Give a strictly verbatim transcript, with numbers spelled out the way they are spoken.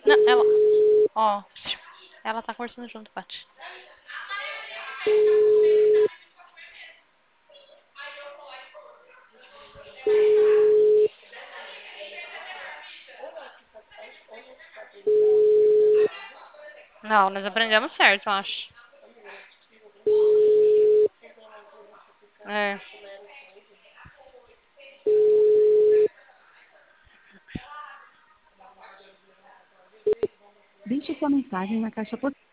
Não, ela. Ó. Ela tá conversando junto, Paty. Não, nós aprendemos certo, eu acho. É. Deixe sua mensagem na caixa postal.